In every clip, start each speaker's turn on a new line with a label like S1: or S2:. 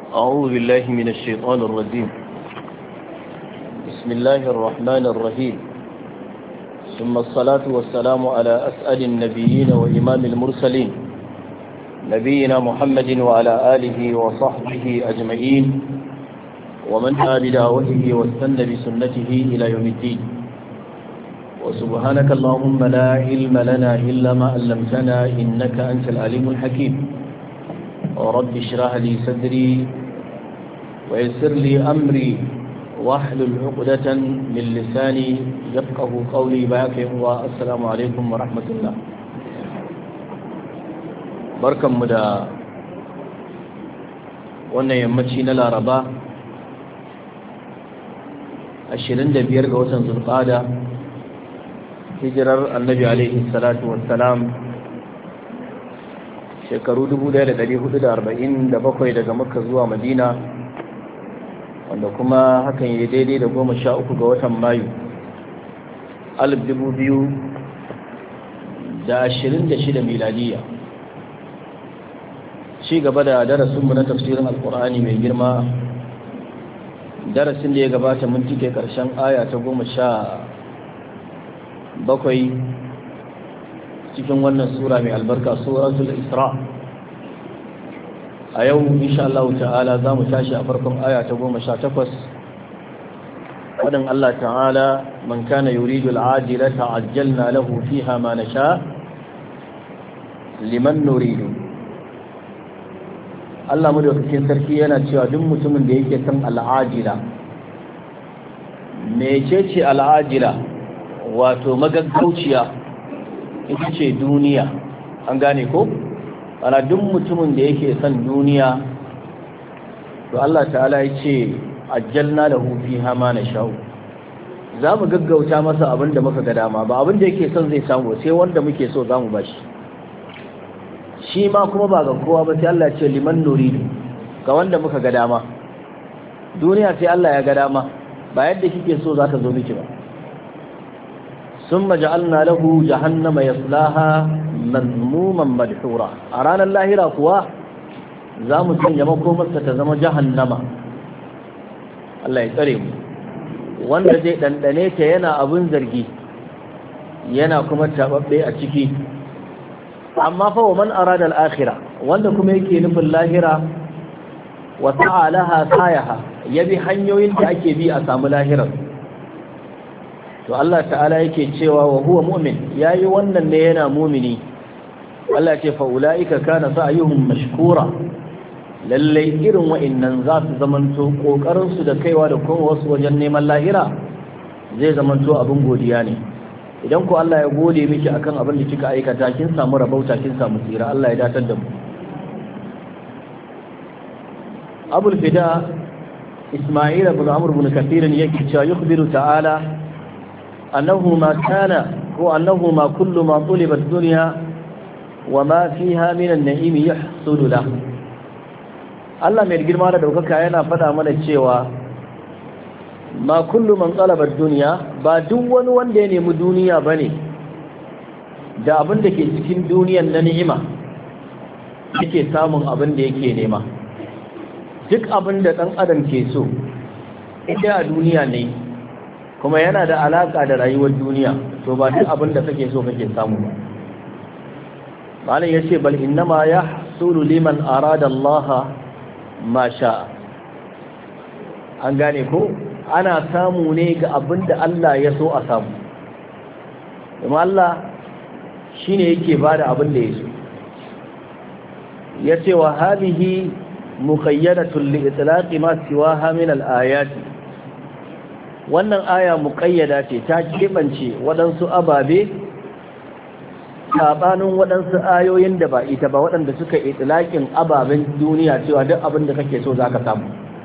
S1: أعوذ بالله من الشيطان الرجيم. بسم الله الرحمن الرحيم. ثم الصلاة والسلام على أسعد النبيين وإمام المرسلين نبينا محمد وعلى آله وصحبه أجمعين ومن دعا بدعوته واستنى بسنته إلى يوم الدين. وسبحانك اللهم لا علم لنا إلا ما علمتنا إنك أنت العليم الحكيم. رب اشرح لي صدري ويسر لي أمري واحلل عقدة من لساني يفقه قولي. باك والسلام عليكم ورحمة الله. بركم مدى وانا يمتشي نلا ربا 25 ga watan Zulqa'ada, hijirar annabi alaihi salatu wassalam shekaru 1447 daga Makka zuwa Madina, wanda kuma hakan ya daidai da 13 ga watan Mayu 2026 miladiya. Ci gaba da darasinmu na tafsirin alkur'ani mai girma. Darasin da ya gabata mun tike karshen aya ta 17 cikin wannan sura mai albarka, suratul Isra. A yau insha Allah ta'ala za mu tashi a farkon aya ta 18. wadin Allah ta'ala, man kana yuridu al'ajilata ajjalna lahu fiha ma nasha liman nuridu. Allah madaukakin sarki yana cewa duk mutumin da yake san al'ajila. Mecece al'ajila? Wato magaggauciya ita ce duniya, an gane ko? Ana duk mutumin da yake son duniya, to Allah ta'ala ya ce ajjalna lahu fiha ma nasha'u. Za mu gaggauta masa abin da muka ga dama, ba abin da yake son zai samu sai wanda muke so za mu bashi. Shi ma kuma ba ga kowa ba, sai Allah ya ce liman nuridu, ga wanda muka ga dama. Duniya sai Allah ya ga dama, ba yadda kike so za ta zo miki ba. ثم جعلنا له جهنم يصلاها مذموما مدحورا. a ranar lahira kuwa za mu sanya makomarsa ta zama jahannama. Allah ya tsare mu. Wanda zai dandane ta yana abun zargi, yana kuma tababbe a ciki. Amma fa wa man arada al-akhirah, wanda kuma yake nufin lahira, wa ta'alaha sayaha, yabi hanyoyin da ake bi a samu lahirar, to Allah ta'ala yake cewa wa huwa mu'min, yayi wannan ne yana mumini. Allah ce fa ulaika kana sa'yuhum mashkura. Lalle irin wa'annan za su zamanto kokarin su da kaiwa da kuma wasu wajen neman lahira zai zamanto abin godiya ne. Idan ko Allah ya gode miki akan abin da kika aikata, kin samu rabauta, kin samu tsira. Allah ya datar da mu. Abul Fida Isma'il ibn Amr ibn Kathir yake cewa yukhbiru ta'ala أنه ما كان هو أنه ما كل ما طلب الدنيا وما فيها من النعيم يحصل له. Allah mai girma da daukaka yana faɗa mana cewa ma kullu man talaba ad-dunya, ba duk wani wanda ya nemi duniya bane da abin da ke cikin duniyar na ni'ima yake samun abin da yake nema. Duk abin da dan adam ke so idan a duniya ne kuma yana da alaka da rayuwar duniya, to ba duk abin da kake so kake samu ba. Malam yace bal innama yahsulu liman arada Allah ma sha'a. An gane ko? Ana samu ne ga abin da Allah ya so a samu. Kuma Allah shine yake bada abin da ya so. Yace wa hadhihi muqayyadatun li itlaqi ma siwaha min al-ayati. Wannan aya muƙayyada ce, ta keɓance waɗansu ababe saɓanin waɗansu ayoyin da ba ita ba, waɗanda suka itilaƙin ababen duniya cewa duk abin da kake so za ka samu.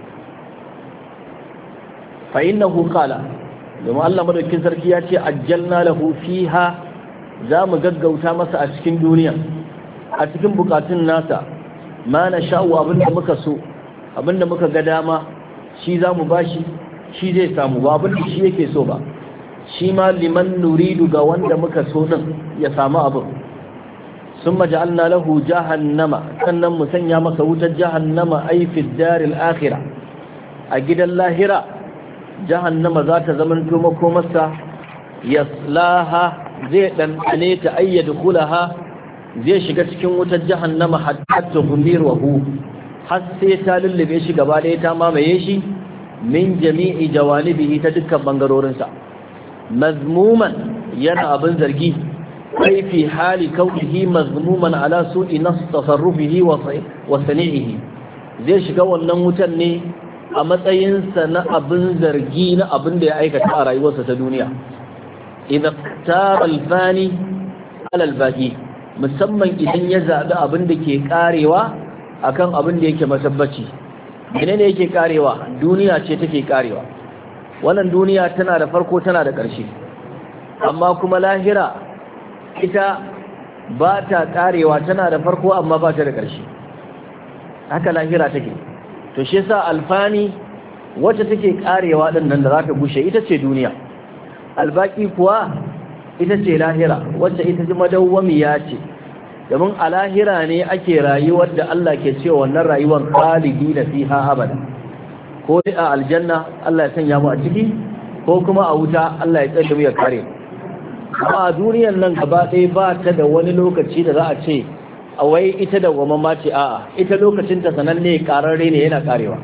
S1: Fa innahu qala, domin Allah madaukakin sarki ya ce ajjalna lahu fiha, za mu gaggauta masa a cikin duniya, a cikin bukatun nasa, ma na sha'u abin da muka so, abin da muka ga dama shi za mu bashi, shi zai samu, ba abin da shi yake so ba. Shi ma liman nuridu, ga wanda muka so din ya samu abin. summa ja'alna lahu jahannama sannan mu sanya masa wutar jahannama ay fi daril akhirah a gidan lahira jahannama za ta zamanto makomarsa yaslaha zai ɗanɗane ta ayyadu kulaha zai shiga cikin wutar jahannama hatta tughmiruhu har sai ta lullube shi gaba ɗaya ta mamaye shi min jami'i jawanibihi ta dukkan bangarorinsa mazmuman yana abin zargi kai fi hali kaunihi mazmuman ala su'i nas tasarrufihi wa sani'ihi zai shiga wannan wutan ne a matsayinsa na abin zargi na abin da ya aikata a rayuwarsa ta duniya idan tara alfani alal baqi musamman idan ya zaɓi abin da ke karewa akan abin da yake matabbaci menene yake karewa duniya ce take karewa wannan duniya tana da farko tana da ƙarshe amma kuma lahira ita ba ta karewa tana da farko amma ba ta da ƙarshe haka lahira take to shi yasa alfani wacce take karewa din nan da za ta gushe ita ce duniya albaki kuwa ita ce lahira wacce ita ji madawwamiya ce domin a lahira ne ake rayuwar da Allah ke cewa wannan rayuwar khalidi da fiha abada ko a aljanna Allah ya sanya mu a ciki ko kuma a wuta Allah ya tsare mu ya kare amma a duniyar nan gaba ɗaya ba ta da wani lokaci da za a ce a wai ita da goma ma ce a'a ita lokacin ta sananne kararre ne yana karewa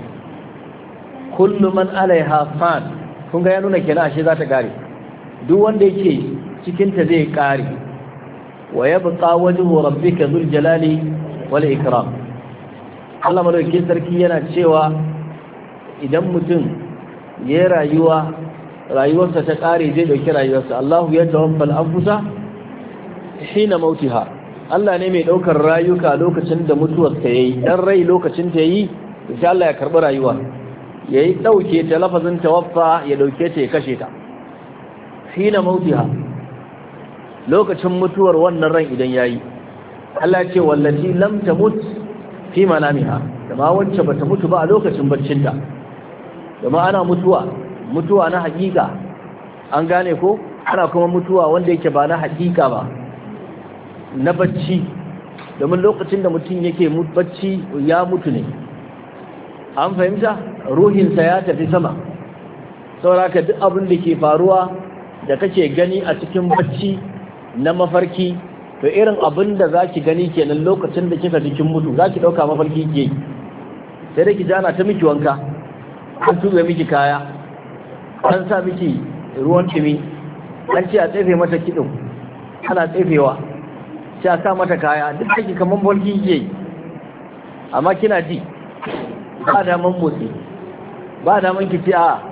S1: kullu man alaiha fan kun ga ya nuna kenan ashe za ta kare duk wanda yake cikin ta zai kare wa yabqa wajhu rabbika dhul jalali wal ikram Allah madaukakin sarki yana cewa idan mutum ya rayuwarsa ta kare zai dauki rayuwarsa Allahu ya tawaffal anfusa hina mautiha Allah ne mai daukar rayuka lokacin da mutuwar ta yayi dan rai lokacin ta yayi sai Allah ya karbi rayuwa yayi dauke ta lafazin tawaffa ya dauke ta ya kashe ta hina mautiha lokacin mutuwar wannan ran idan yayi Allah ya ce wallati lam tamut fi manamiha dama wacce bata mutu ba a lokacin baccinta dama ana mutuwa na hakika an gane ko ana kuma mutuwa wanda yake ba na hakika ba na bacci domin lokacin da mutum yake bacci ya mutu ne an fahimta ruhinsa ya tafi sama sauraka duk abin da ke faruwa da kake gani a cikin bacci na mafarki to irin abin da za ki gani kenan lokacin da kika jikin mutu za ki ɗauka mafarki ke sai da ki jana ta miki wanka an tuɓe miki kaya an sa miki ruwan ɗumi an ce a tsefe mata kiɗin ana tsefewa ce a sa mata kaya duk da ki kamar mafarki ke amma kina ji ba daman motsi ba daman ki ce a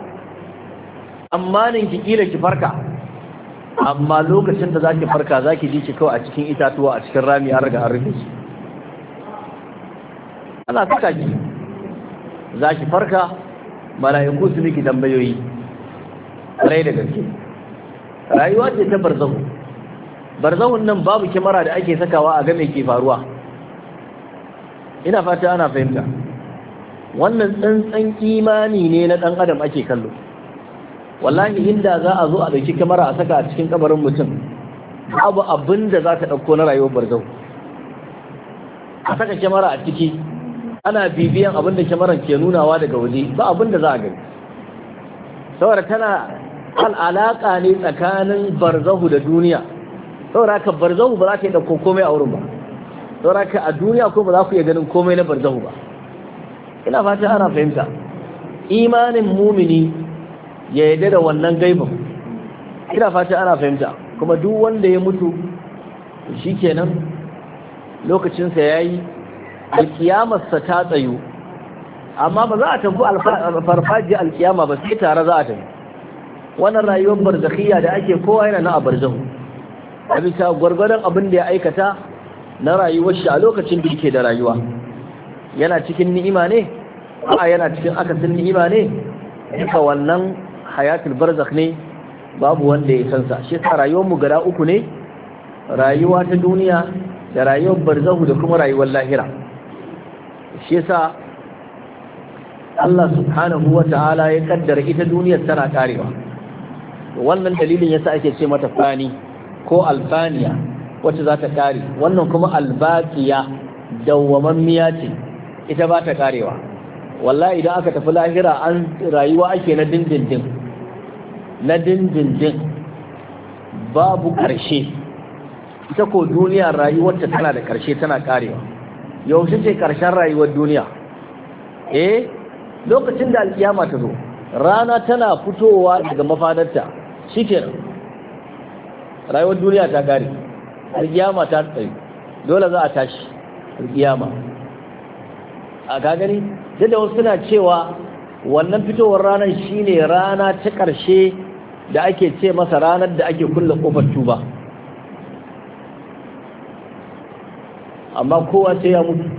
S1: amma ki kila ki farka amma lokacin da zaki farka zaki ji ki kawai a cikin itatuwa a cikin rami an riga an rufe shi ana saka ki zaki farka mala'iku su miki tambayoyi rai da gaske rayuwa ce ta barzahun nan babu kyamara da ake sakawa a ga me ke faruwa ina fata ana fahimta wannan tsantsan imani ne na dan adam ake kallo wallahi inda za a zo a dauki kamera a saka a cikin kabarin mutum babu abin da za ta dauko na rayuwar barzau a saka kamera a ciki ana bibiyan abin da kamaran ke nunawa daga waje ba abin da za a gani saboda tana alaka ne tsakanin barzahu da duniya saboda haka barzahu ba za ta yi dauko komai a wurin ba saboda haka a duniya ko ba za ku iya ganin komai na barzahu ba ina fata ana fahimta imanin mumini ya yarda da wannan gaibin ina fata ana fahimta kuma duk wanda ya mutu shikenan lokacinsa yayi alkiyamarsa ta tsayu amma ba za a tafi farfaji alkiyama ba sai tare za a tafi wannan rayuwar barzakhiyya da ake kowa yana na barzahu a bisa gwargwadon abin da ya aikata na rayuwar shi a lokacin da yake da rayuwa yana cikin ni'ima ne a yana cikin akasin ni'ima ne duka wannan hayatul barzakh ne babu wanda ya san sa shi yasa rayuwar mu gada uku ne rayuwa ta duniya da rayuwar barzahu da kuma rayuwar lahira shi yasa Allah subhanahu wata'ala ya kaddara ita duniyar tana karewa wannan dalilin yasa ake ce mata fani ko alfaniya wacce za ta kare, wannan kuma albaqiya dawwamammiya ce, ita ba ta karewa. Wallahi idan aka tafi lahira an rayuwa ake na dindindin, na dindindin babu ƙarshe. Ita ko duniya rayuwarta tana da ƙarshe, tana karewa. Yaushe ce ƙarshen rayuwar duniya? Lokacin da alkiyama ta zo, rana tana fitowa daga mafadarta, shikenan rayuwar duniya ta kare, alkiyama ta tsaye, dole za a tashi alkiyama. A gagari da wasu suna cewa wannan fitowar ranar shine rana ta ƙarshe da ake ce masa ranar da ake kulle kofar tuba, amma kowa sai ya mutu.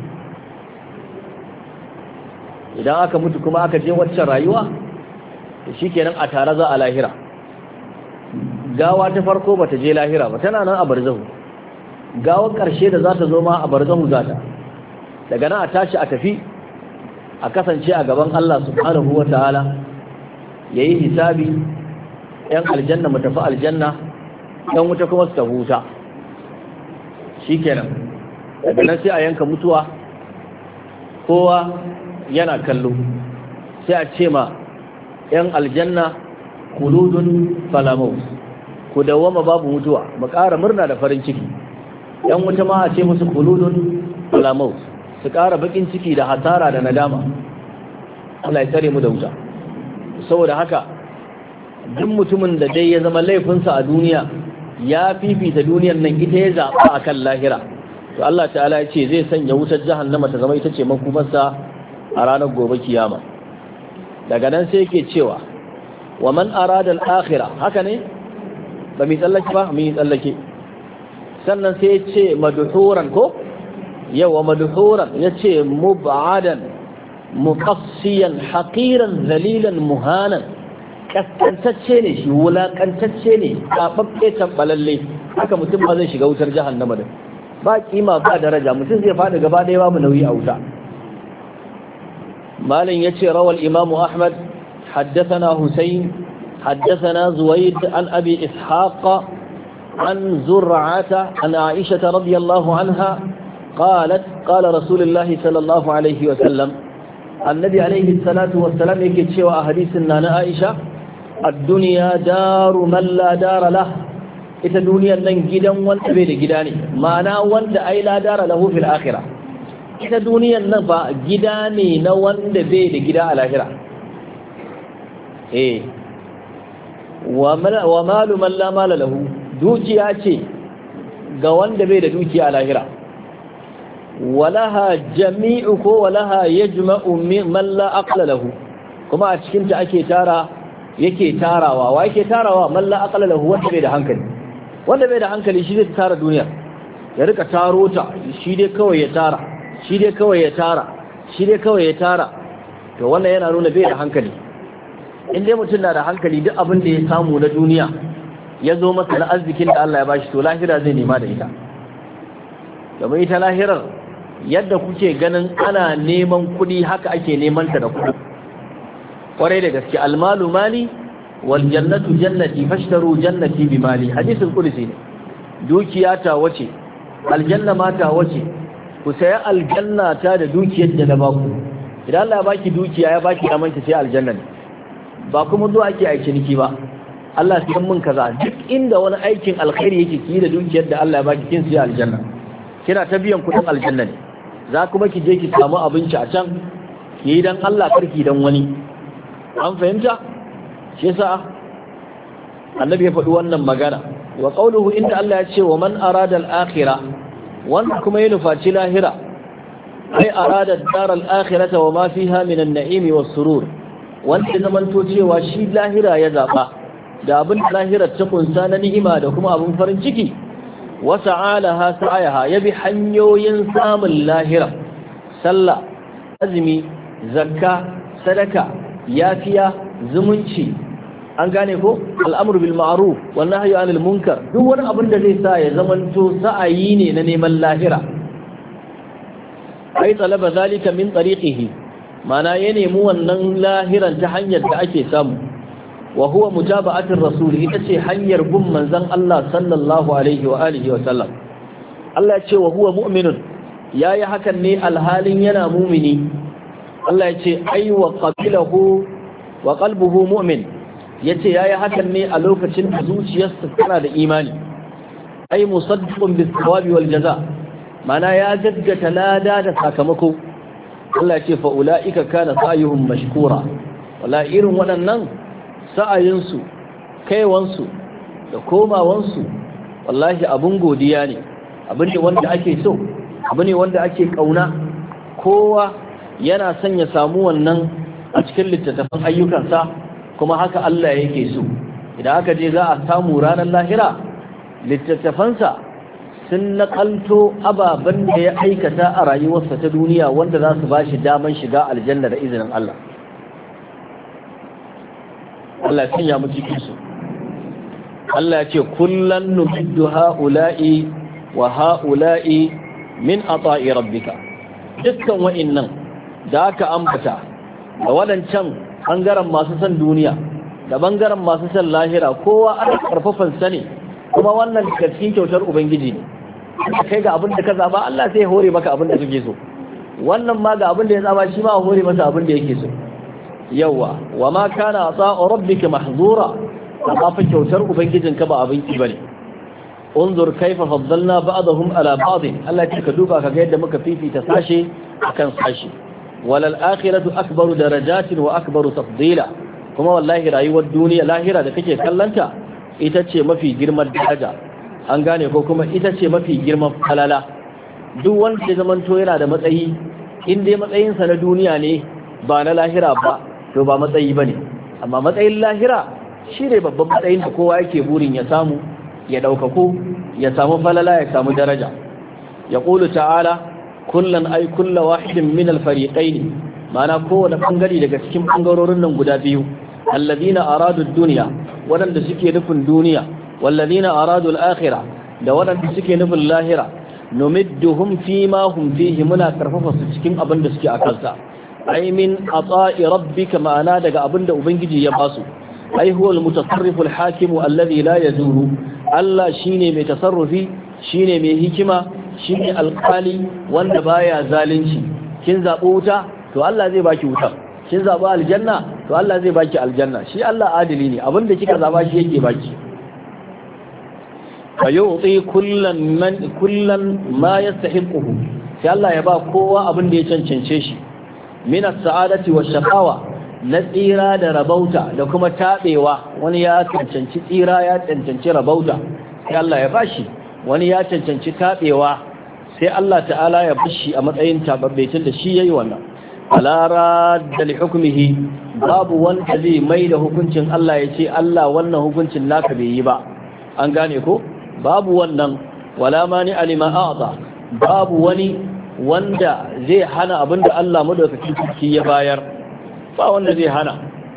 S1: Idan aka mutu kuma aka je waccan rayuwa, to shikenan a tare za a lahira. Gawa ta farko bata je lahira ba, tana nan a barzahu. Gawar ƙarshe da za ta zo ma a barzahu za ta. Daga nan a tashi a tafi, a kasance a gaban Allah subhanahu wa ta'ala, ya yi hisabi, ‘yan aljanna mu tafi aljanna, ‘yan wuta kuma su tafi wuta. Shikenan, daga nan sai a yanka mutuwa, kowa yana kallo, sai a ce ma ‘yan aljanna kuludun falamaus, ku dawwama babu mutuwa, mu ƙara murna da farin ciki. ‘Yan wuta ma a ce musu kuludun falamaus, su ƙara baƙin ciki da hasara da nadama. Allah ya tsare mu da wuta. Saboda haka duk mutumin da dai ya zama laifinsa a duniya ya fifita duniyar nan ita ya zaɓa a kan lahira, to Allah ta'ala ya ce zai sanya wutar jahannama ta zama ita ce makumarsa a ranar gobe kiyama. Daga nan sai yake cewa wa man arada al-akhirah, haka ne ba mu tsallake ba, mu yi tsallake. Sannan sai ya ce madhuran, ko yawa madhuran, ya ce mub'adan muqassiyan haqiran zalilan muhanan, kaskantacce ne shi, wulakantacce ne, kafaffe tambalalle. Haka mutum ba zai shiga wutar jahannama da ba kima ba daraja, mutum zai faɗi gaba ɗaya babu nauyi a wuta. مالن يتي روى الإمام أحمد حدثنا حسين حدثنا زويد عن أبي إسحاق عن زرعة عن عائشة رضي الله عنها قالت قال رسول الله صلى الله عليه وسلم النبي عليه الصلاة والسلام يكتشف أحاديثنا عائشة الدنيا دار من لا دار له. ita duniyar nan gidan wanda bai da gida ne, ma'ana wanda ai la dara lahu fil akhirah. Ita duniyar nan ba gida ne na wanda bai da gida a lahira. Wa malu man la mala lahu, dukiya ce ga wanda bai da dukiya a lahira. Walaha jami'u ko walaha yajma'u man la aqla lahu, kuma a cikin ta ake yake tarawa. Wa yake tarawa? Man la aqla lahu, wanda bai da hankali. Wanda bai da hankali shi zai tara duniya, ya rika taro ta, shi dai kawai ya tara, shi dai kawai ya tara, shi dai kawai ya tara. To wannan yana nuna bai da hankali. In dai mutum na da hankali, duk abin da ya samu na duniya ya zo masa na arzikin da Allah ya bashi, to lahira zai nema da ita. Domin ita lahirar yadda kuke ganin ana neman kuɗi, haka ake neman ta da kuɗi. Kwarai da gaske, almalu mali wal jannatu jannati fashtaru jannati bi mali, hadisul qudsi ne. Dukiya ta wace, aljanna ma ta wace, ku saya aljanna ta da dukiyar da na baku. Idan Allah ya baki dukiya, ya baki amanta sai aljanna ne, ba kuma zuwa ake aiki ciniki ba. Allah sai mun kaza, duk inda wani aikin alkhairi yake ki da dukiyar da Allah ya baki, kin sai aljanna, kina ta biyan kudin aljanna ne. Za kuma ki je ki samu abinci a can, ki yi dan Allah, karki dan wani. An fahimta? Shi yasa annabi ya faɗi wannan magana. Wa qawluhu, inda Allah ya ce wa man arada al-akhirah, wanda kuma ya nufaci lahira, ai arada dar al-akhirata wa ma fiha min an-na'im was-surur, wanda zamanto cewa shi lahira ya zaba da abin lahirar ta kunsa na ni'ima da kuma abin farin ciki. Wa sa'alaha sa'ayaha, yabi hanyoyin samun lahira, sallah, azumi, zakka, sadaka, yafiya, zumunci, an gane ko, al'amru bil ma'ruf wan nahyu 'anil munkar, duk wani abin da zai sa ya zamanto sa'ayi ne na neman lahira. Ai talaba zalika min tariqihi, mana ya nemi wannan lahiran ta hanyar da ake samu. Wa huwa mutaba'atir rasul, ita ce hanyar bin manzon Allah sallallahu alaihi wa alihi wa sallam. Allah ya ce wa huwa mu'minun yayi hakan ne alhalin yana mumini Allah ya ce ai wa qabilahu wa qalbuhu mu'min yace yayi hakan ne a lokacin da zuciyarsa tana da imani ai musaddiqun bis thawabi wal jaza mana ya gaggata lada da sakamako Allah ya ce fa ulaika kana sa'yuhum mashkura wala irin waɗannan sa'ayinsu kaiwansu da komawansu wallahi abun godiya ne abin ne wanda ake so abu ne wanda ake kauna kowa yana son ya samu wannan a cikin littattafan ayyukansa kuma haka Allah yake so idan aka je za a samu ranar lahira littattafansa sun naƙalto ababen da ya aikata a rayuwarsa ta duniya wanda za su ba shi daman shiga aljanna da izinin Allah Allah ya sanya mu cikin su Allah ya ce kullan numiddu ha'ula'i wa ha'ula'i min ata'i rabbika dukkan wa'annan da aka ambata da wadancan bangaren masu san duniya da bangaren masu san lahira kowa ana karfafan sa ne kuma wannan daga cikin kyautar ubangiji ne kai ga abin da ka zaba Allah sai ya hore maka abin da kake so wannan ma ga abin da ya zaba shi ma ya hore masa abin da yake so yawa wa ma kana ata'u rabbika mahzura fa kyautar ubangijinka ba abin ki bane unzur kaifa faddalna ba'dahum ala ba'd Allah ya ka duba kaga yadda muka fifita sashe akan sashe walal akhiratu akbaru darajatin wa akbaru tafdila kuma wallahi rayuwar duniya lahira da kake kallanta ita ce mafi girman daraja an gane ko kuma ita ce mafi girman falala duk wanda ya zamanto yana da matsayi in dai matsayinsa na duniya ne ba na lahira ba to ba matsayi bane amma matsayin lahira shine babban matsayin da kowa yake burin ya samu ya ɗaukako ya samu falala ya samu daraja ya ƙulu ta'ala kullum ai kulla wahidin min alfariƙai ne mana kowane ɓangare daga cikin ɓangarorin nan guda biyu allazina aradu duniya waɗanda suke nufin duniya wallazina aradu al-akhira da waɗanda suke nufin lahira numidduhum fi ma hum fihi muna karfafa su cikin abin da suke a kansa ai min ata'i rabbika ma'ana daga abin da ubangiji ya basu ai huwa al-mutasarrifu al-hakimu alladhi la yazuru Allah shine mai tasarrufi shine mai hikima shine alƙali wanda baya zalunci kin zabo wuta to Allah zai baki wuta kin zabo aljanna to Allah zai baki aljanna shi Allah adili ne abinda kika zaba shi yake baki fayu'ti kullan ma yastahiquhu sai Allah ya ba kowa abinda ya cancance shi min as-sa'adati wash-shaqawa na tsira da rabauta da kuma taɓewa wani ya cancanci tsira ya cancanci rabauta sai Allah ya bashi wani ya cancanci taɓewa sai Allah ta'ala ya bashi a matsayin tababbaitin da shi yayi wannan alara da li hukmihi babu wanda zai mai da hukuncin Allah ya ce Allah wannan hukuncin naka bai yi ba an gane ko babu wannan wala mani alima a'ta babu wani wanda zai hana abinda Allah madaukakin sarki ya bayar ba wanda zai hana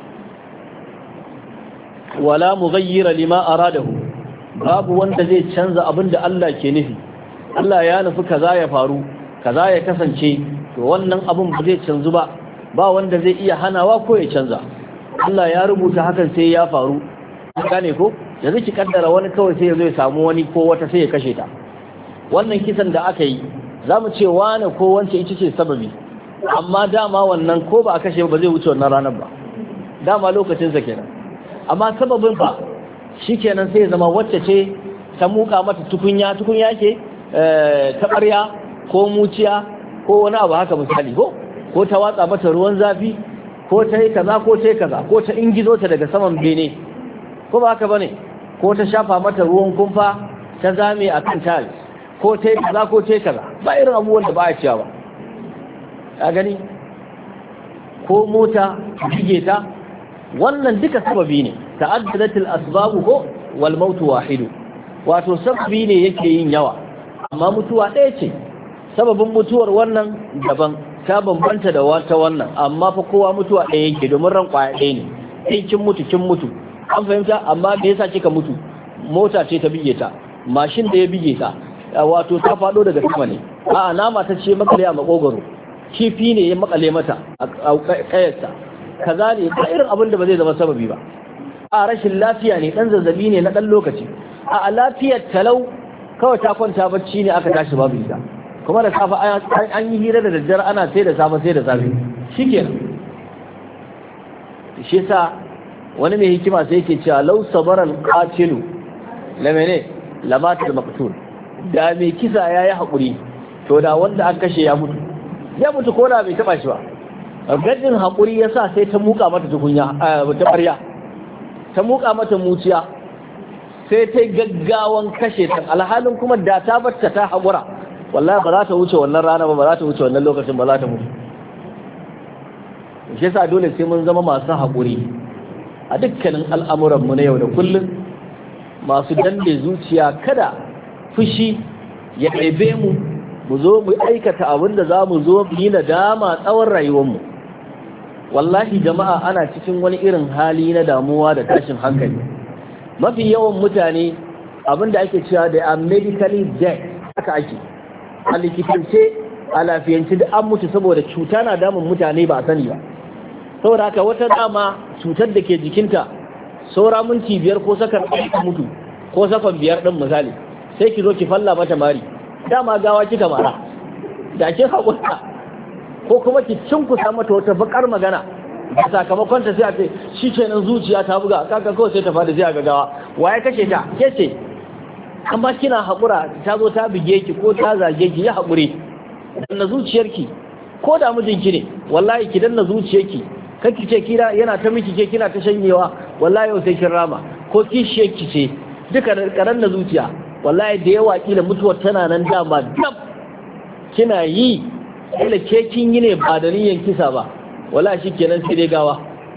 S1: wala mughayyira lima aradahu babu wanda zai canza abinda Allah ke nufi Allah ya nufi kaza ya faru kaza ya kasance to wannan abun ba zai canzu ba ba wanda zai iya hanawa ko ya canza Allah ya rubuta hakan sai ya faru gane ko yanzu ki kaddara wani kawai sai ya zo ya samu wani ko wata sai ya kashe ta wannan kisan da aka yi zamu ce wani ko wance ita ce sababi amma dama wannan ko ba a kashe ba zai wuce wannan ranar ba dama lokacinsa kenan amma sababin ba shikenan sai ya zama wacce ce ta muka mata tukunya ke ta ɓarya ko muciya ko wani abu haka misali ko ta watsa mata ruwan zafi ko ta yi kaza ko ta yi kaza ko ta ingizo ta daga saman bene ko ba haka bane ko ta shafa mata ruwan kumfa ta zame a kan tiles ko ta yi kaza ko ta yi kaza ba irin abubuwan da ba a ciya ba a gani ko mota bige ta wannan duka sababi ne ta'addadatul asbabu ko wal mautu wahidu wato sababi ne yake yin yawa amma mutuwa ɗaya ce sababin mutuwar wannan daban ta bambanta da wata wannan amma fa kowa mutuwa ɗaya yake domin ran kwaya ɗaya ne in kin mutu an fahimta amma me yasa kika mutu mota ce ta bige ta mashin da ya bige ta wato ta faɗo daga sama ne a'a nama ta ce makale a makogaro kifi ne ya makale mata a kayarsa kaza ne ba irin abin da ba zai zama sababi ba a rashin lafiya ne dan zazzabi ne na dan lokaci a lafiyar talau kawai ta kwanta bacci ne aka tashi babu ita, kuma da safe an yi hira da daddare ana sai da safe shikenan. shi yasa wani mai hikima sai yake cewa law sabaral qatilu lamene lamatul maqtul, da mai kisa yayi hakuri to da wanda aka kashe ya mutu ko da bai taba shi ba. Gaddin hakuri yasa sai ta muka mata tukunya ta ƙarya, ta muka mata muciya, sai ta gaggawan kashe ta, alhalin kuma da ta bacta ta haƙura wallahi ba za ta wuce wannan rana ba za ta wuce wannan lokacin ba za ta mutu. shi yasa dole sai mun zama masu haƙuri a dukkanin al'amuranmu na yau da kullum, masu danne zuciya, kada fushi ya ɗaibe mu zo mu aikata abin da za mu zo mu yi nadama tsawon rayuwarmu. Wallahi jama'a ana cikin wani irin hali na damuwa da tashin hankali. Mafi yawan mutane abin da ake cewa da a medically dead haka ake, a likitance a lafiyance da an mutu saboda cuta na damun mutane ba a sani ba. Saboda haka wata dama cutar da ke jikinta saura minti 5 ko sakan ɗaya mutu ko sakon 5 ɗin misali, sai ki zo ki falla mata mari, dama gawa kika mara da kin haƙura, ko kuma ki cinkusa mata wata bakar magana da sakamakon ta sai a ce shi kenan zuciya ta buga kaka kawai sai ta fada sai a gagawa waye kashe ta ke ce, amma kina haƙura ta zo ta bige ki ko ta zage ki ya haƙuri, danna zuciyarki, ko da mijinki ne wallahi ki danna zuciyarki, kanki ce kira yana ta miki ke kina ta shanyewa wallahi yau sai kin rama, ko kishiyarki ce duka karan na zuciya wallahi da yawa kila mutuwar tana nan dama dab kina yi, kila ke kin yi ne ba da niyyar kisa ba, wallahi shikenan sai dai gawa.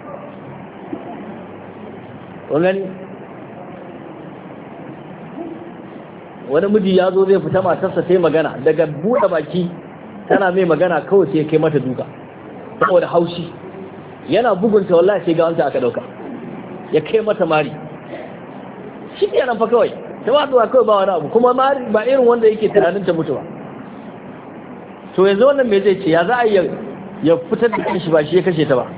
S1: wani miji ya zo zai fita matarsa sai magana, daga buɗe baki tana mai magana kawai sai kai mata duka saboda haushi, yana bugunta wallahi sai gawanta aka dauka ya kai mata mari, shi kenan fa kawai ta waduwa kawai ba wani abu, kuma mari ba irin wanda yake tunanin ta mutuwa. to yanzu wannan me zai ce, ya za a ya fitar da kanshi ba shi ya kashe ta ba,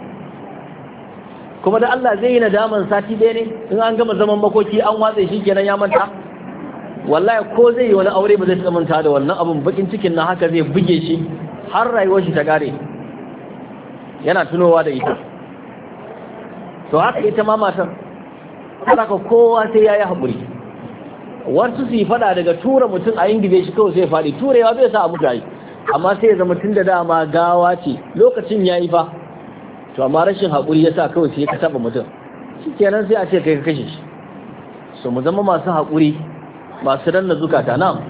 S1: kuma da Allah zai yi nadaman sati ɗaya ne in an gama zaman makoki an watsa shi kenan ya manta. Wallahi ko zai yi wani aure ba zai manta da wannan abun, bakin cikin na haka zai buge shi har rayuwar shi ta kare yana tunowa da ita. to haka ita ma matar haka kowa sai yayi haƙuri. wasu su yi fada daga tura mutum a ingibe shi kawai sai faɗi, turewa bai sa a mutane, amma sai ya zama tun da dama gawa ce lokacin yayi fa, to amma rashin haƙuri ya sa kawai sai ka taɓa mutum, shi kenan sai a ce kai ka kashe shi. so mu zama masu haƙuri, masu danna zukata. Na'am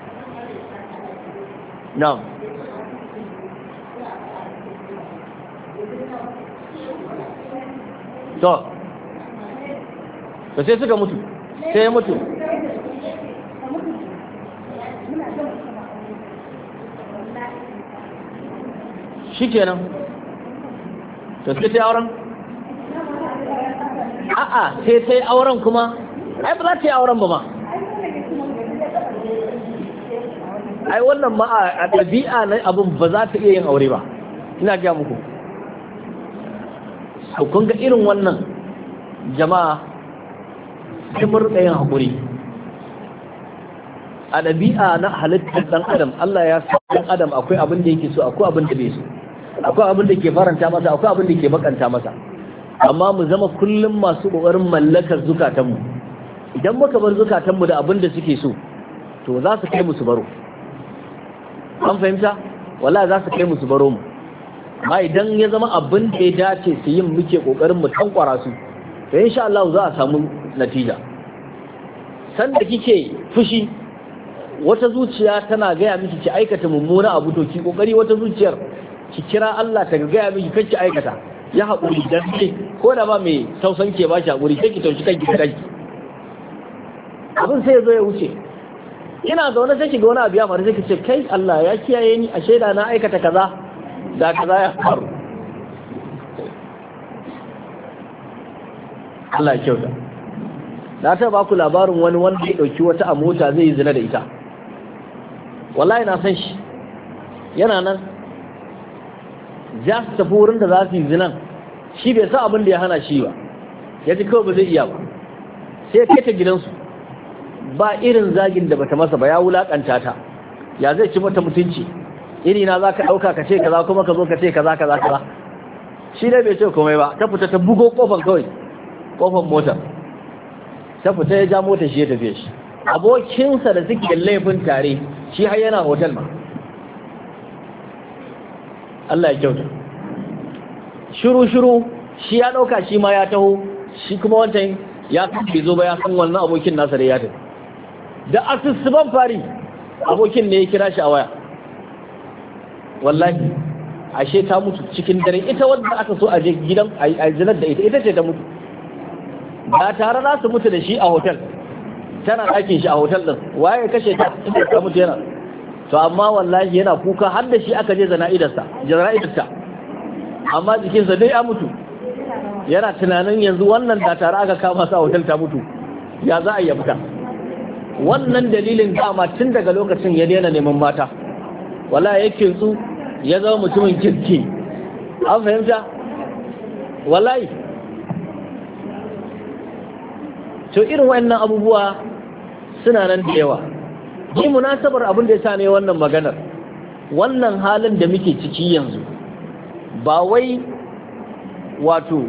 S1: to sai suka mutu, sai ya mutu shikenan. to sai ta auren sai ta yi auren kuma ai ba za ta yi auren ba ma, ai wannan ma a ɗabi'a na abin ba za ta iya yin aure ba, ina gaya muku. kun ga irin wannan jama'a sai mun rika yin haƙuri. a ɗabi'a na halittar ɗan adam Allah ya sa ɗan adam akwai abin da yake so, akwai abin da bai so, akwai abin da ke faranta masa, akwai abin da ke bakanta masa, amma mu zama kullum masu ƙoƙarin mallakar zukatanmu. idan muka bar zukatanmu da abin da suke so to za su kai mu su baro, an fahimta, wallahi za su kai mu su baro mu. amma idan ya zama abin da ya dace su yin muke kokarin mu tankwara su, to insha Allah za a samu natija. sanda kike fushi wata zuciya tana gaya miki ki aikata mummuna abu, to ki kokari wata zuciyar ki kira Allah ta gaya miki kar ki aikata, ya haƙuri dan ke ko da ba mai tausan ke ba shi haƙuri, sai ki taushi kanki kanki, abin sai ya zo ya wuce. ina zaune sai ki ga wani abu ya faru sai ki ce kai Allah ya kiyaye ni, a shaida na aikata kaza da kaza ya faru. Allah ya kyauta. na ta ba ku labarin wani wanda ya dauki wata a mota zai yi zina da ita, wallahi na san shi, yana nan za su tafi wurin da za su yi zinan, shi bai sa abin da ya hana shi ba, ya ji kawai ba zai iya ba, sai ya kai ta gidansu ba irin zagin da bata masa ba, ya wulakanta ta, ya zai ci mata mutunci, iri na za ka ɗauka ka ce kaza kuma ka zo ka ce kaza kaza kaza. Shi ne bai ce komai ba, ta fita ta bugo kofar kawai, kofar motar ta fita, ya ja motar shi ya tafiye shi. Abokinsa da suke laifin tare shi har yana hotel ma. Allah ya kyauta. Shiru shi ya ɗauka shi ma ya taho, shi kuma wancan ya bai zo ba, ya san wannan abokin nasa da ya tafi. Da asusuban fari abokin ne ya kira shi a waya, wallahi ashe ta mutu cikin dare. Ita wadda aka so a je gidan a zinar da ita ce ta mutu. Ba tare za su mutu da shi a hotel, tana ɗakin shi a hotel ɗin, waye kashe ta inda ta mutu yana. To amma wallahi yana kuka, har da shi aka je jana'idarta, amma jikinsa dai ya mutu. Yana tunanin yanzu wannan da tare aka kama sa a hotel ta mutu, ya za a yi fita. Wannan dalilin dama tun daga lokacin ya daina neman mata, wallahi yake tsu ya zama mutumin kirki. An fahimta? Wallahi to irin wayannan abubuwa suna nan da yawa. Ji munasabar abin da yasa ne wannan maganar, wannan halin da muke ciki yanzu ba wai wato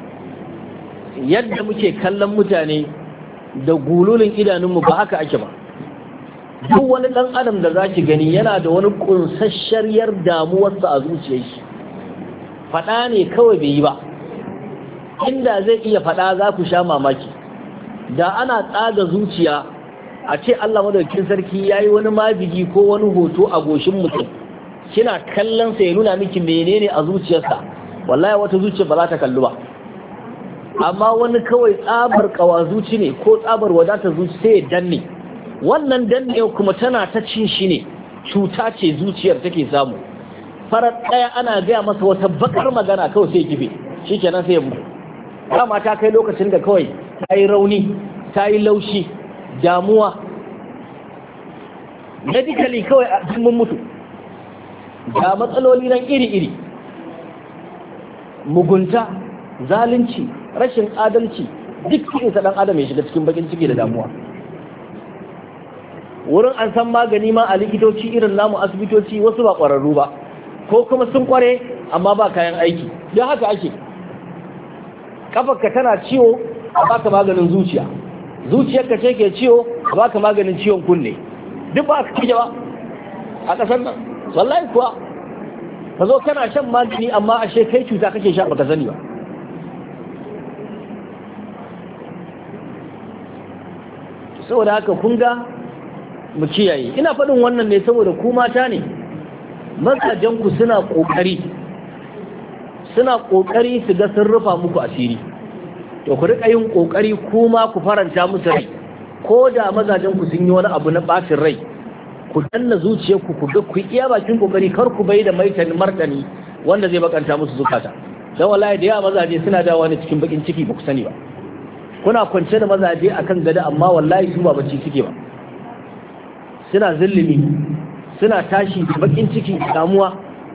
S1: yadda muke kallon mutane da gululin idanunmu ba haka ake ba. Duk wani ɗan adam da za ki gani yana da wani ƙunsasshiyar damuwarsa a zuciyar shi, faɗa ne kawai bai yi ba. Inda zai iya faɗa za ku sha mamaki. Da ana tsaga zuciya a ce Allah madaukakin sarki ya yi wani majigi ko wani hoto a goshin mutum, kina kallon sa ya nuna miki menene a zuciyarsa, wallahi wata zuciya ba za ta kallu ba. Amma wani kawai tsabar kawazuci ne ko tsabar wadatar zuci sai ya danne. Wannan danne kuma tana ta cin shi ne, cuta ce zuciyar take samu. Farar ɗaya ana gaya masa wata bakar magana kawai sai kife, shikenan sai ya mutu. Dama ta kai lokacin da kawai ta yi rauni, ta yi laushi, damuwa, medically kawai a mun mutu. Ga matsaloli nan iri-iri, mugunta, zalunci, rashin adalci, duk cikin sa dan adam ya shiga cikin bakin ciki da damuwa. Wurin an san magani ma a likitoci irin namu asibitoci wasu ba ƙwararru ba, ko kuma sun ƙware amma ba kayan aiki. Don haka ake, kafarka tana ciwo a baka maganin zuciya, zuciyarka ce ke ciwo a baka maganin ciwon kunne. Duk ba ka kike ba a ƙasar nan, wallahi kuwa. Ka zo kana shan magani amma ashe kai cuta kake sha baka sani ba. Saboda haka kun ga mu kiyaye. Ina faɗin wannan ne saboda ku mata ne, mazajenku suna ƙoƙari su ga sun rufa muku asiri. To ku riƙa yin ƙoƙari kuma ku faranta musu rai, ko da mazajenku sun yi wani abu na ɓacin rai, ku danna zuciyarku ku ga ku iya bakin ƙoƙari, kar ku bai da martani wanda zai bakanta musu zukata. Dan wallahi da yawa mazaje suna dawowa ne cikin bakin ciki ba ku sani ba. Kuna kwance da mazaje akan gada amma wallahi su ba bacci suke ba, suna zillimi, suna tashi da bakin ciki, damuwa.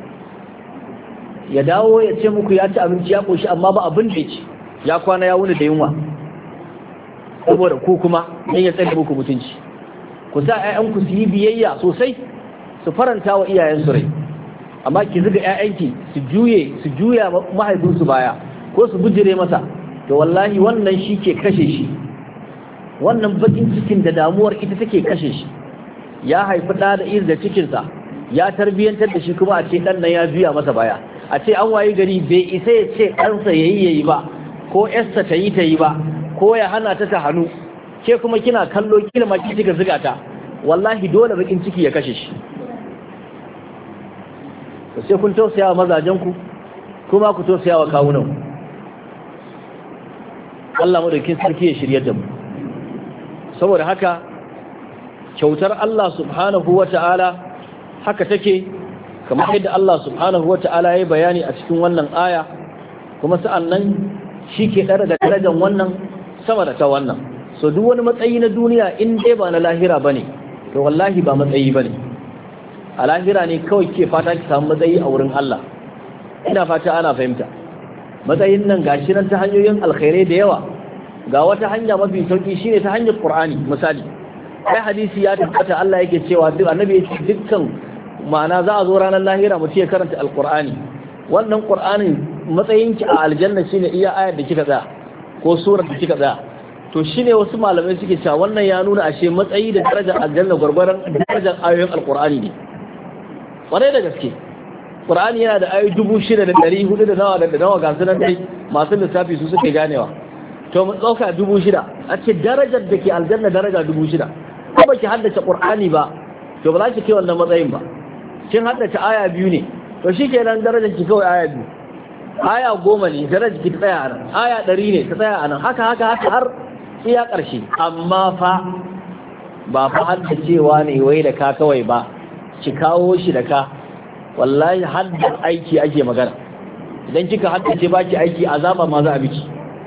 S1: Ya dawo ya ce muku ya ci abinci ya koshi amma ba abin da ya ci, ya kwana ya wuni da yunwa, saboda ku kuma dan ya tsare muku mutunci. Ku sa ƴaƴanku su yi biyayya sosai, su faranta wa iyayensu rai, amma ki zuga ƴaƴanki su juya mahaifinsu baya ko su bujire masa, to wallahi wannan shi ke kashe shi. Wannan bakin cikin da damuwar ita take kashe shi. Ya haifi ɗa da da cikinsa, ya tarbiyyantar da shi, kuma a ce ɗan nan ya juya masa baya, a ce an wayi gari bai isa ya ce ɗansa ya yi ba, ko ƴarsa ta yi ba, ko ya hana ta hannu, ke kuma kina kallo kila ma kika ziga ta, wallahi dole bakin ciki ya kashe shi. To sai kun tausaya wa mazajenku, kuma ku tausaya wa kawunanku. Allah madaukin sarki ya shirye da mu. Saboda haka kyautar Allah subhanahu wata'ala haka take, kamar yadda Allah subhanahu wata'ala ya bayani a cikin wannan aya, kuma sa'annan shi ke ɗara da darajar wannan sama da ta wannan. So duk wani matsayi na duniya in dai ba na lahira bane, to wallahi ba matsayi bane. A lahira ne kawai ke fata ki samu matsayi a wurin Allah. Ina fata ana fahimta. Matsayin nan gashi nan ta hanyoyin alkhairai da yawa. Ga wata hanya mafi sauki shine ta hanyar Qur'ani misali. ai hadisi ya tabbata Allah yake cewa duk annabi ya ce dukkan ma'ana za a zo ranar lahira mutum ya karanta alqur'ani wannan qur'anin matsayinki a aljanna shine iya ayar da kika tsaya ko surar da kika tsaya to shine wasu malamai suke cewa wannan ya nuna ashe matsayi da darajar aljanna gurgurdan darajar ayoyin alqur'ani ne kwarai da gaske qur'ani yana da ayoyi 6400 da nawa ga sunan dai masu lissafi su suke ganewa to mu dauka 6000 a ce darajar da ke aljanna daraja 6000 ko baki haddace qur'ani ba to ba za ki kai wannan matsayin ba kin haddace aya biyu ne to shikenan darajar ki kawai aya biyu aya 10 ne darajar ki tsaya a nan aya 100 ne ta tsaya a nan haka har iya ƙarshe amma fa ba fa haddacewa ne wai da ka kawai ba ki kawo shi da ka wallahi hadda aiki ake magana idan kika haddace ba ki aiki azaba ma za a biki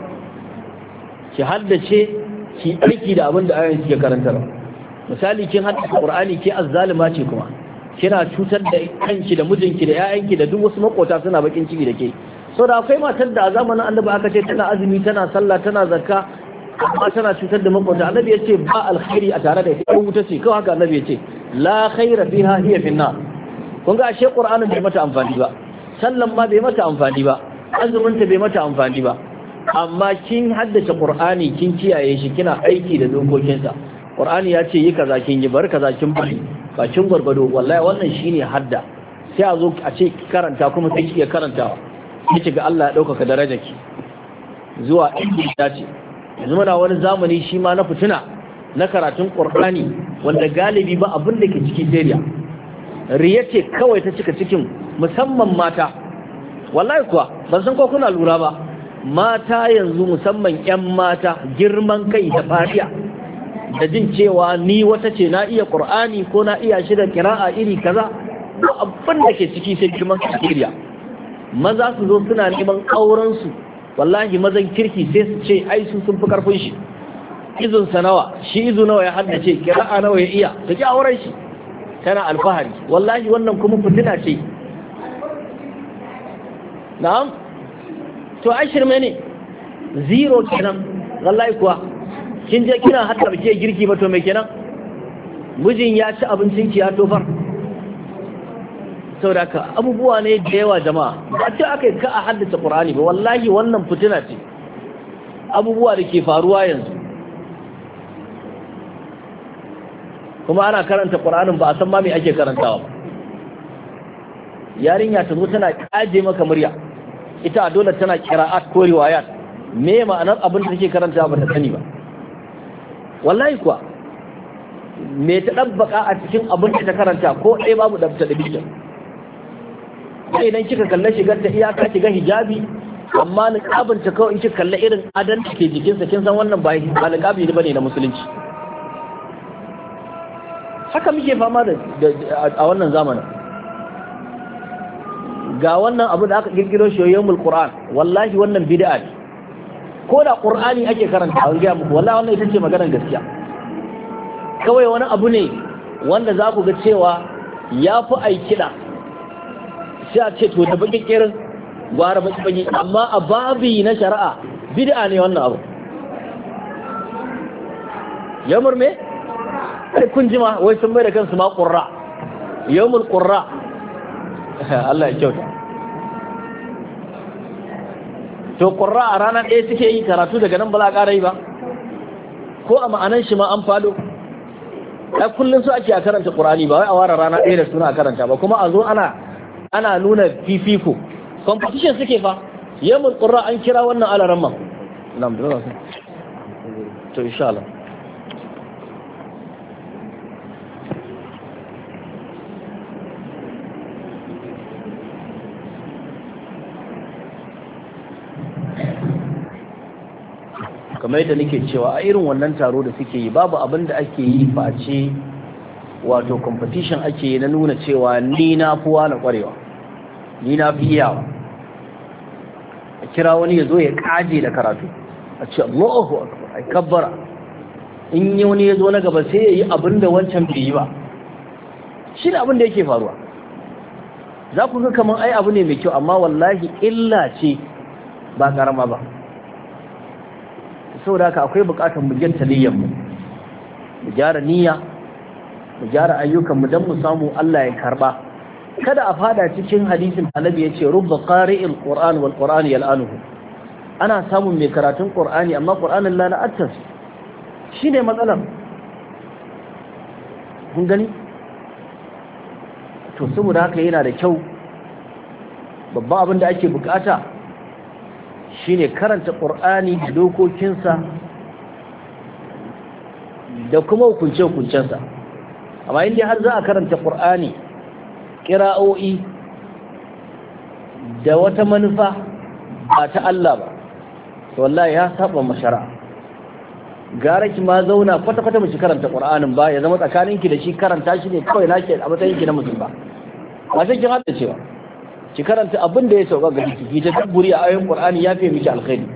S1: ki haddace ki aiki da abin da ayoyin suke karantar misali kin haddace qur'ani ke azzalima ce kuma kina cutar da kanki da mijinki da ƴaƴanki da duk wasu makota suna bakin ciki da ke saboda akwai matar da a zamanin annabi aka ce tana azumi tana sallah tana zakka amma tana cutar da makota annabi ya ce ba alkhairi a tare da ita ko wuta ce kawai haka annabi ya ce la khaira fiha hiya finna kun ga ashe qur'anin bai mata amfani ba sallan ma bai mata amfani ba azumin ta bai mata amfani ba amma kin haddace qur'ani kin kiyaye shi kina aiki da dokokinsa qur'ani ya ce yi kaza kin yi bar kaza kin bari ba kin gurgudo wallahi wannan shine hadda sai a zo a ce karanta kuma sai ki iya karantawa ki ga Allah ya dauka darajarki zuwa inda ya ce yanzu muna wani zamani shi ma na fitina na karatun qur'ani wanda galibi ba abin da ke cikin dariya riya ce kawai ta cika cikin musamman mata wallahi kuwa ban san ko kuna lura ba mata yanzu musamman 'yan mata girman kai da fariya da jin cewa ni wata ce na iya qur'ani ko na iya shi da qira'a iri kaza ko abin da ke ciki sai girman kai maza su zo suna neman auren su wallahi mazan kirki sai su ce ai su sun fi karfin shi izun sa nawa shi izu nawa ya haddace qira'a nawa ya iya ta ki auren shi tana alfahari wallahi wannan kuma fitina ce na'am to ai shirme ne zero kenan wallahi kuwa kin je kina hadda ba ke girki ba to me kenan mijin ya ci abincin ki ya tofar saboda haka abubuwa ne da yawa jama'a ba ce aka ka a haddace qur'ani ba wallahi wannan fitina ce abubuwa da ke faruwa yanzu kuma ana karanta qur'anin ba a san ma me ake karantawa ba yarinya ta zo tana kaje maka murya ita dole tana qira'at ko riwayat me ma'anar abin da take karantawa ba ta sani ba wallahi kuwa me ta dabbaka a cikin abin da ta karanta ko ɗaya babu da ta dabi'a idan kika kalle shigar ta iyaka kiga hijabi amma niqabin ta kawai in kika kalle irin adan da ke jikinsa kin san wannan ba niqabi ne bane na musulunci haka muke fama da a wannan zamanin ga wannan abu da aka kirkiro shi yawmul qur'an wallahi wannan bid'a ne ko da qur'ani ake karanta an ga muku wallahi wannan ita ce maganar gaskiya kawai wani abu ne wanda za ku ga cewa ya fi aikida sai a ce to da bakin kirin gwara baki amma a babi na shari'a bid'a ne wannan abu ya murme sai kun jima wai sun mai da kansu ma qurra yawmul qurra Allah ya kyauta to qurra a ranar ɗaya suke yi karatu daga nan ba za a ƙara yi ba ko a ma'anan shi ma an fado ai kullun su ake a karanta qur'ani ba wai a ware rana ɗaya da suna a karanta ba kuma a zo ana nuna fifiko competition suke fa yamul qurra an kira wannan alaran man alhamdulillah to insha Allah kamar yadda nake cewa a irin wannan taro da suke yi babu abin da ake yi face wato competition ake yi na nuna cewa ni na fuwa na kwarewa ni na fi iyawa a kira wani ya zo ya kaje da karatu a ce Allahu akbar ai kabbara in yi wani ya zo na gaba sai ya yi abin da wancan bai yi ba shi da abin da yake faruwa za ku ga kamar ai abu ne mai kyau amma wallahi illa ce ba karama ba saboda haka akwai bukatar mu gyanta mu mu gyara niyya mu gyara ayyukan mu dan mu samu Allah ya karba. Kada a fada cikin hadisin Annabi yace rubba qari'il qur'an wal qur'an yal'anuhu, ana samun mai karatun qur'ani amma qur'anin la na'attas, shine matsalar. kun gani to saboda haka yana da kyau, babban abin da ake bukata shine karanta qur'ani da dokokinsa da kuma hukunce-hukuncensa. amma inda har za a karanta qur'ani ƙira'o'i da wata manufa ba ta Allah ba, to wallahi ya saba mashara. gara ki ma zauna kwata-kwata mu shi karanta Qur'anin ba, ya zama tsakaninki da shi karanta shi ne kawai nake a matsayin ki na musulma, ba sai kin hada cewa ki karanta abin da ya sauka ga ki ta tabburi a ayoyin Qur'ani ya fi miki alkhairi.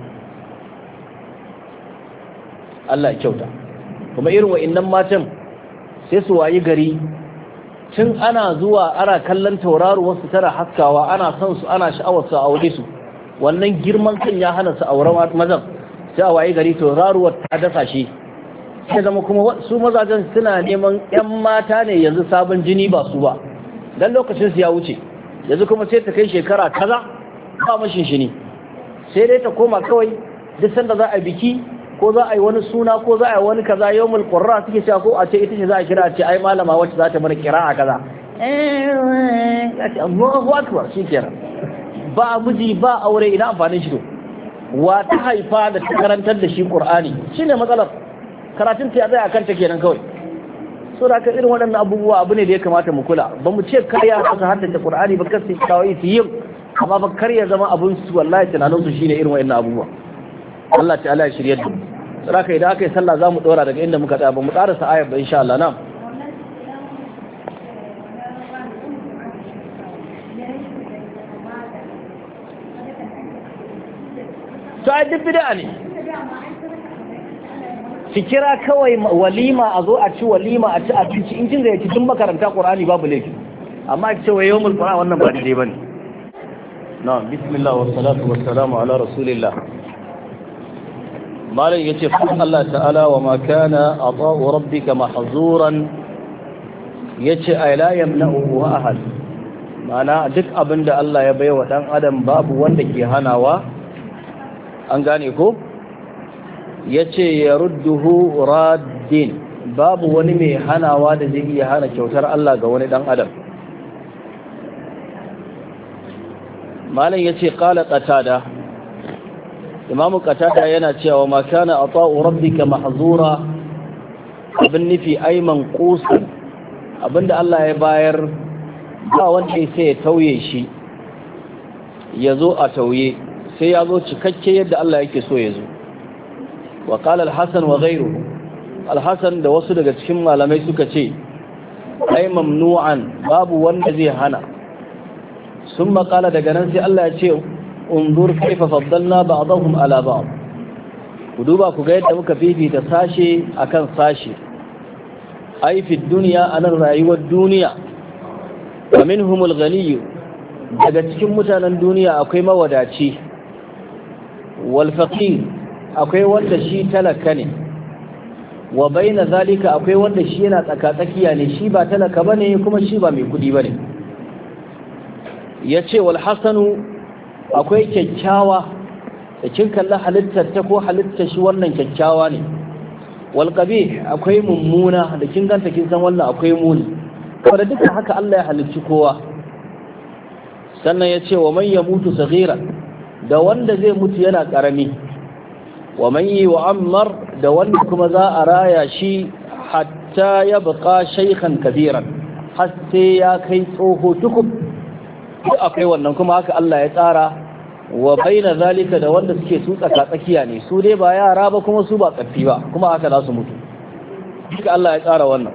S1: Allah ya kyauta. Kuma irin wa'annan matan sai su wayi gari tun ana zuwa ana kallon tauraro wasu tara haskawa, ana son su ana sha'awar su a aure su, wannan girman kan ya hana su aure mazan, sai a wayi gari tauraruwar ta dasa shi, sai zama kuma su mazajen suna neman 'yan mata ne yanzu sabon jini ba su ba, dan lokacin su ya wuce. Yanzu kuma sai ta kai shekara kaza ba mashin shi ne, sai dai ta koma kawai duk sanda za a biki ko za a yi wani suna ko za a yi wani kaza yawmul qurra suke cewa, ko a ce ita ce za a kira, a ce ai malama wacce za ta mana qira'a kaza, a ce Allahu akbar, shikenan ba miji ba aure, ina amfanin shi to wa ta haifa da ta karantar da shi Qur'ani, shine matsalar. Karatun ta zai akan ta kenan kawai. So da ka irin waɗannan abubuwa abu ne da ya kamata mu kula. Ba mu ce karya su haddace Qur'ani ba, kasi kawai su yi, amma ba karya zama abun su wallahi tunanin su shine irin waɗannan abubuwa. Allah ta'ala ya shirye da mu. Saboda idan aka yi sallah za mu dora daga inda muka tsaya, ba mu ƙarasa ayar ba insha Allah. Na'am. to ai duk bid'a ne. Ki kira kawai walima, a zo a ci walima, a ci abinci, in kin gayyaci tun makaranta Qur'ani babu laifi, amma ki ce wai yawmul Qur'an, wannan ba daidai bane. Na'am, bismillah wa salatu wa salamu ala rasulillah. Malam yace fa Allah ta'ala wa ma kana ata'u rabbika mahzuran, yace ay la yamna'u ahad, ma'ana duk abinda Allah ya baiwa dan adam babu wanda ke hanawa. An gane ko? Ya ce ya rudduhu raddin, babu wani mai hanawa da zai iya hana kyautar Allah ga wani ɗan adam. Malam ya ce ƙala ƙatada, imamu ƙatada yana cewa ma kana ata'u rabbika mahzura, abin nufi aiman ƙusan, abinda Allah ya bayar ba wanda sai ya tauye shi, ya zo a tauye, sai ya zo cikakke yadda Allah yake so ya zo. Wa qala al-Hasan wa ghayruhu, al-Hasan da wasu daga cikin malamai suka ce ai mamnu'an, babu wanda zai hana. Summa qala, daga nan sai Allah ya ce unzur kaifa faddalna ba'dahum ala ba'd, ku duba ku ga yadda muka fifita sashe akan sashe. Ai fi dunya, anan rayuwar duniya. Wa minhumul ghaniy, daga cikin mutanen duniya akwai mawadaci, wal faqir, akwai wanda shi talaka ne, wa baina zalika, akwai wanda shi yana tsakatsakiya ne, shi ba talaka bane kuma shi ba mai kudi bane. Yace wal hasanu, akwai kyakkyawa da kin kalla halittar ta ko halittar shi wannan kyakkyawa ne. Wal qabih, akwai mummuna da kin ganta kin san wannan akwai muni. Wanda duka haka Allah ya halicci kowa. Sannan yace wa man yamutu saghira, da wanda zai mutu yana karami. Wa man yu'ammar, da wanda kuma za a raya shi hatta ya baka shaykhan kabiran, har sai ya kai tsoho tukub. Duk akwai wannan, kuma haka Allah ya tsara. Wa baina zalika, da wanda suke su tsaka tsakiya ne, su dai ba yara ba kuma su ba tsaffi ba, kuma haka za su mutu. Duka Allah ya tsara wannan.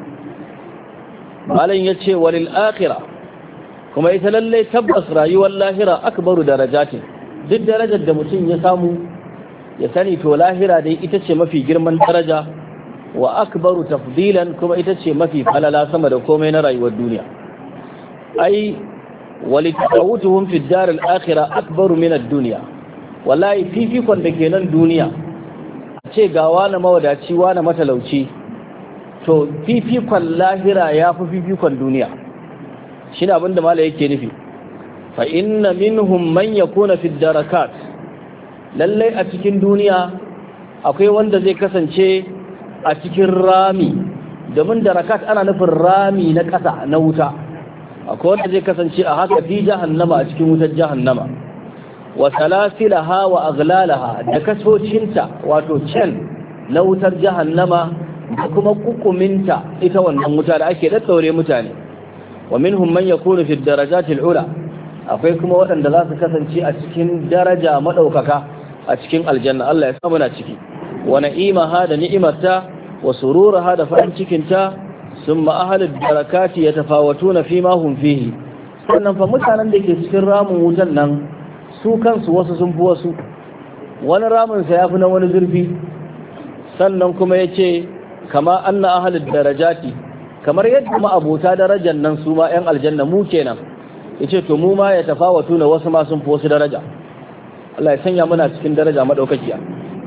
S1: Malam yace walil akhirah, kuma ita lalle tabbas rayuwar lahira akbaru darajatin, duk darajar da mutum ya samu ya sani to lahira dai ita ce mafi girman daraja, wa akbaru tafdilan, kuma ita ce mafi falala sama da komai na rayuwar duniya. Ai walitawutuhum fi dar al-akhirah akbaru min ad-dunya, wallahi fifikon da ke nan duniya, ce ga wani mawadaci wani matalauci, to fifikon lahira ya fi fifikon duniya shine abinda mala yake nufi fa inna minhum man yakuna fi darakat lallai a cikin duniya akwai wanda zai kasance a cikin rami domin darakat ana nufin rami na ƙasa na wuta akwai wanda zai kasance a haka fi jahannama a cikin wutar jahannama wa salasilaha wa aghlalaha da kasocinta wato can na wutar jahannama da kuma kukuminta ita wannan wuta da ake daddaure mutane wa minhum man yakunu fi darajatil ula akwai kuma waɗanda za su kasance a cikin daraja madaukaka a cikin aljanna Allah ya sa muna ciki wa na'imaha da ni'imarta wa sururaha da farin cikinta summa ahlud darakati yatafawatuna fima hum fihi sannan fa mutanen da ke cikin ramin wutan nan su kansu wasu sun fi wasu wani ramin sa yafi na wani zurfi sannan kuma yace kama anna ahlud darajati kamar yadda ma abota darajar nan su ma yan aljanna mu kenan yace to mu ma yatafawatuna wasu ma sun fi wasu daraja Allah ya sanya muna cikin daraja madaukakiya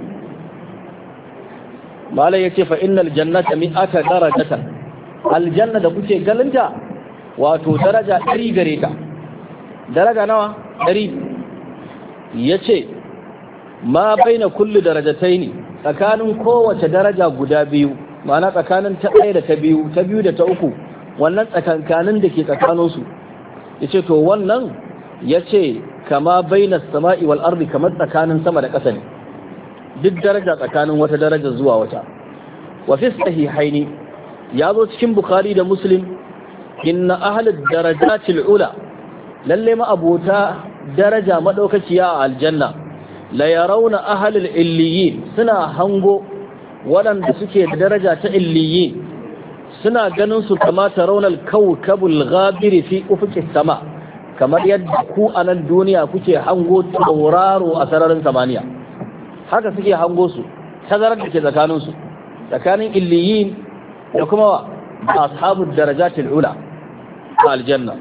S1: malai yace fa innal jannata mi'ata darajatan aljanna da kuke galinta wato daraja 100 gare ta daraja nawa 100 yace ma baina kulli darajataini tsakanin kowace daraja guda biyu ma'ana tsakanin ta 1 da ta 2 ta 2 da ta 3 wannan tsakankanin da ke tsakanin su yace to wannan yace kama baina samai wal ardi kamar tsakanin sama da ƙasa ne duk daraja tsakanin wata daraja zuwa wata wa fi sahihaini ya zo cikin bukhari da muslim inna ahlud darajatil ula lalle ma abota daraja madaukakiya a aljanna la yarawna ahlul illiyin suna hango waɗanda suke da daraja ta illiyin suna ganin su kama tarawna al-kawkabul ghabir fi ufuqis sama kamar yadda ku a nan duniya kuke hango tauraro a sararin samaniya haka suke hango su tazarar da ke tsakaninsu tsakanin illiyin da kuma ashabul darajatil ula a aljanna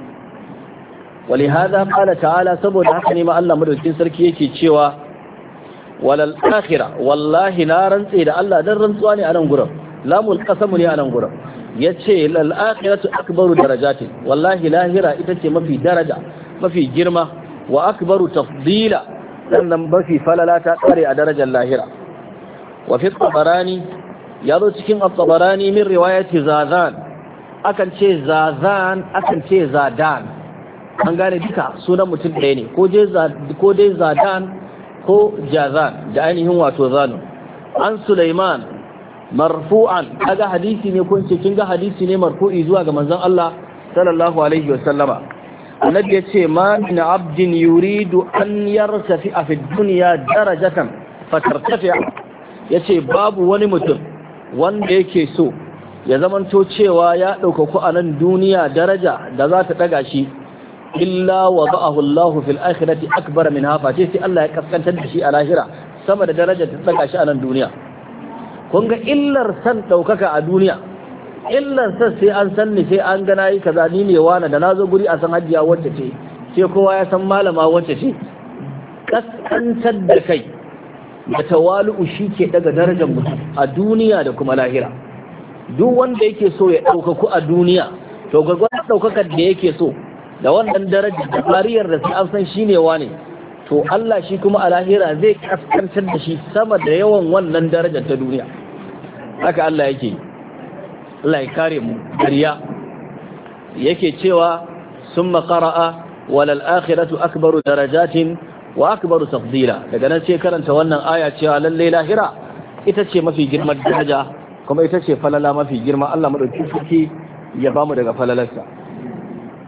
S1: ولهذا قال تعالى saboda haka ne ma Allah madaukakin sarki yake cewa walal akhirah wallahi na rantse da Allah dan rantsuwa ne a nan gurin lamul qasam ne a nan gurin yace lal akhiratu akbaru darajatin wallahi lahira ita ce mafi daraja mafi girma wa akbaru tafdila sannan mafi falala ta tsare a darajar lahira wa fi tabarani yazo cikin at-tabarani min riwayati zazan akan ce zazan akan ce zadan an gane duka sunan mutum ɗaya ne ko dai zadan ko jazan da ainihin wato zanu an Sulaiman marfu'an kaga hadisi ne kun ce kin ga hadisi ne marfu'i zuwa ga manzon Allah sallallahu alaihi wasallama annabi yace ma min abdin yuridu an yartafi fi dunya darajatan fatartafi yace babu wani mutum wanda yake so ya zamanto cewa ya dauka ku a nan duniya daraja da za ta daga shi illa wada'ahu Allah fil akhirati akbar minha fa sai Allah ya kaskantar da shi a lahira sama da daraja ta daga shi a nan duniya kun ga illar san ɗaukaka a duniya illar san sai an san ni sai an gana yi kaza ni ne wani da na zo guri a san hajiya wacce ce sai kowa ya san malama wacce ce kaskantar da kai da tawalu'u shi ke daga darajar mutum a duniya da kuma lahira duk wanda yake so ya ɗaukaku a duniya to gwagwarar ɗaukakar da yake so da wannan darajar da fariyar da sai an san shi ne wane to Allah shi kuma a lahira zai kaskantar da shi sama da yawan wannan darajar ta duniya haka Allah yake Allah ya kare mu dariya yake cewa summa qara'a walal akhiratu akbaru darajatin wa akbaru tafdila daga nan sai karanta wannan aya cewa lalle lahira ita ce mafi girman daraja kuma ita ce falala mafi girma Allah madauki sarki ya bamu daga falalarsa